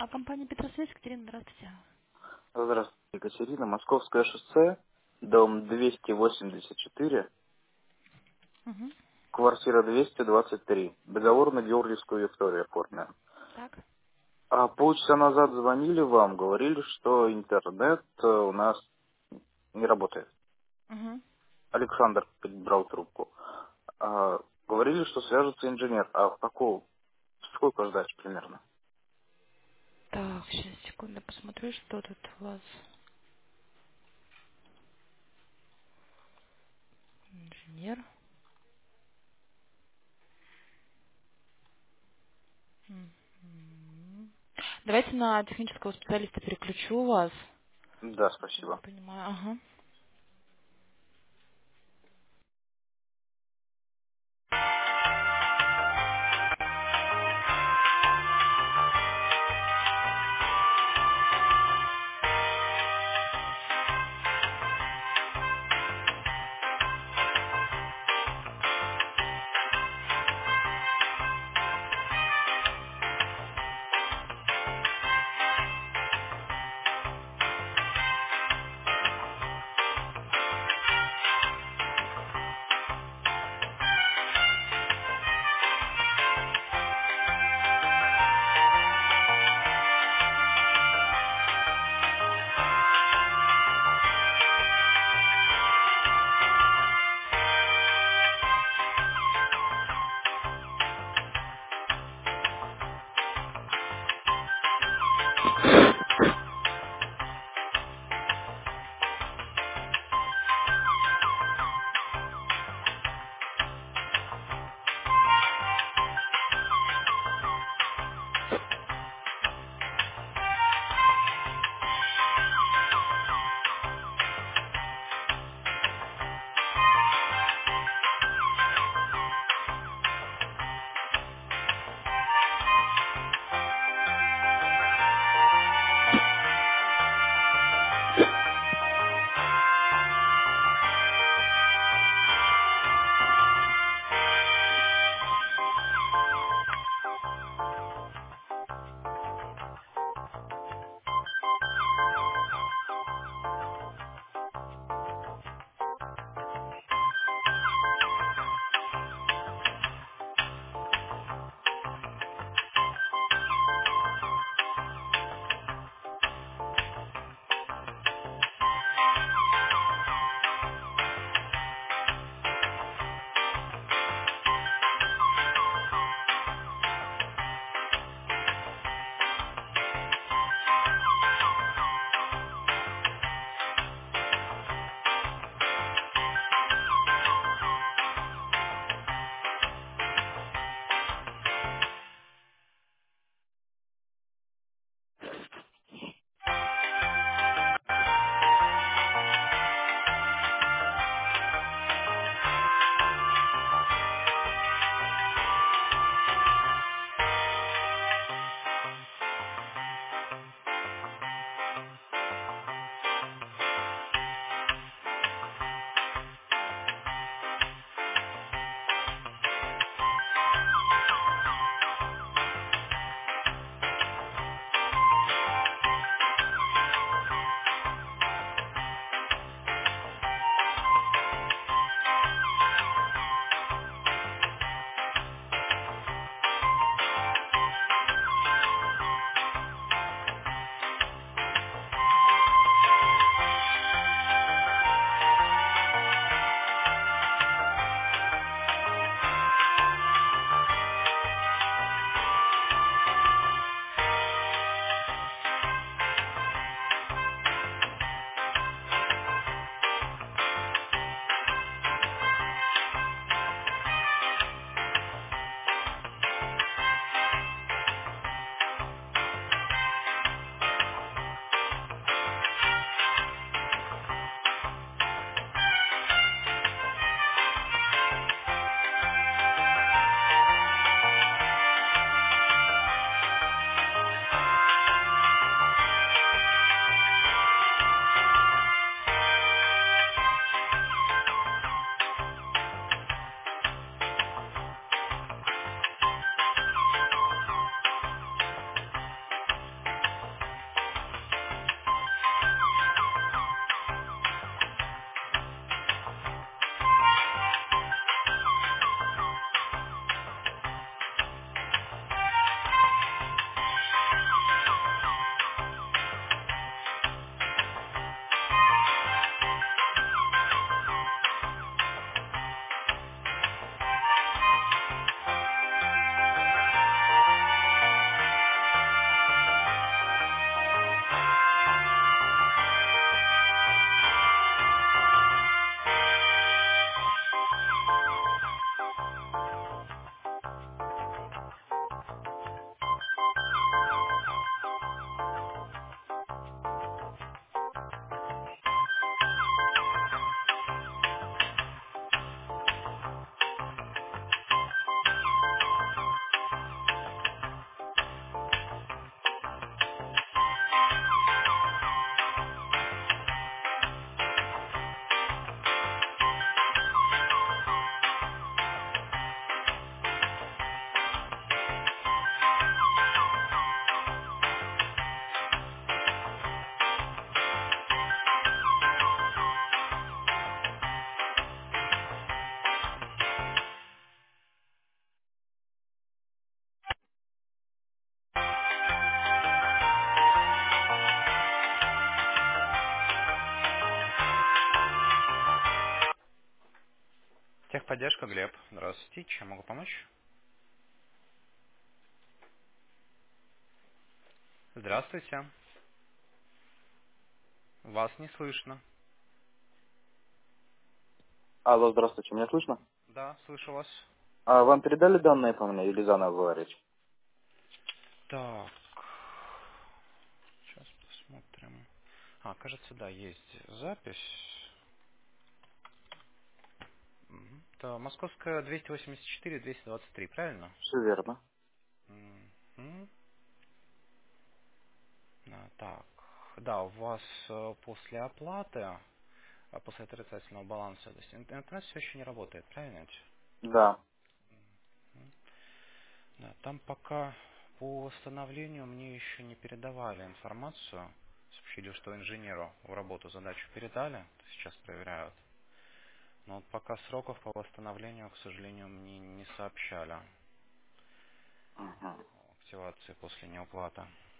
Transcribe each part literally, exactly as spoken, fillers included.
А компания Петросвязь, Екатерина, здравствуйте. Здравствуйте, Екатерина. Московское шоссе, дом двести восемьдесят четыре, Угу. квартира двести двадцать три. Договор на Георгиевскую Викторию оформлен. Так. А полчаса назад звонили вам, говорили, что интернет э, у нас не работает. Угу. Александр брал трубку. А, говорили, что свяжется инженер. А в какого, сколько ждать примерно? Так, сейчас, секунду, посмотрю, что тут у вас. Инженер. Мгм. Давайте на технического специалиста переключу вас. Да, Я не спасибо. понимаю, ага. техподдержка, Глеб. Здравствуйте. Чем могу помочь? Здравствуйте. Вас не слышно. Алло, здравствуйте, меня слышно? Да, слышу вас. А вам передали данные по мне или заново говорить? Так. Сейчас посмотрим. А, кажется, да, есть запись. Мгм. Это Московская двести восемьдесят четыре двести двадцать три, правильно? Все верно. Мгм. А, Так. Да, у вас э, после оплаты, а после отрицательного баланса, то есть ин- интернет все еще не работает, правильно? ведь? Да. Да, там пока по восстановлению мне еще не передавали информацию. Сообщили, что инженеру в работу задачу передали, сейчас проверяют. Но вот пока сроков по восстановлению, к сожалению, мне не сообщали Мгм. о активации после неуплаты.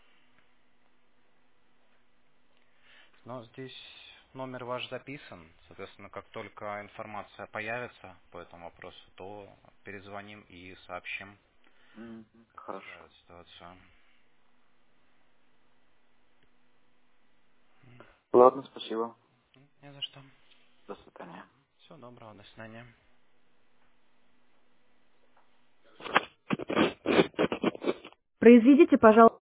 Но здесь номер ваш записан. Соответственно, как только информация появится по этому вопросу, то перезвоним и сообщим, Мгм. как Хорошо. устраивает ситуацию. Ладно, спасибо. М, Не за что. До свидания. Всего доброго, до свидания. Произведите, пожалуйста.